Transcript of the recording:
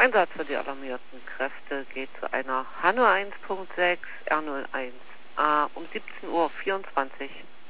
Einsatz für die alarmierten Kräfte geht zu einer Hanne 1.6 R01A um 17:24 Uhr.